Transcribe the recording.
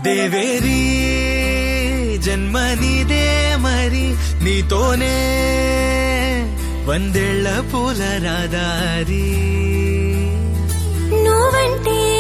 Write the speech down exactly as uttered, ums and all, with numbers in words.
దేవేరి జన్మ నీదే మరి, నీతోనే వందేళ్ల పూల రాదారి. నువ్వంటే